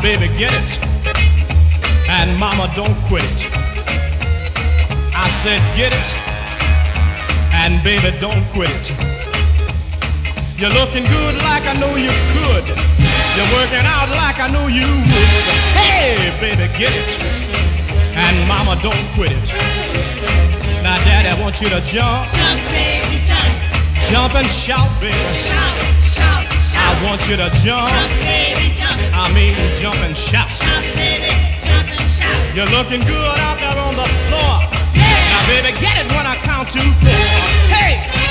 baby, get it, and mama, don't quit it. I said get it, and baby, don't quit it. You're looking good like I know you could. You're working out like I know you would. Hey, baby, get it, and mama, don't quit it. Now, daddy, I want you to jump. Jump, baby, jump. Jump and shout, baby. Shout, shout, shout. I want you to jump. Jump, baby, jump. I mean, jump and shout. Shout, baby, jump and shout. You're looking good out there on the floor. Yeah. Now, baby, get it when I count to 4. Hey!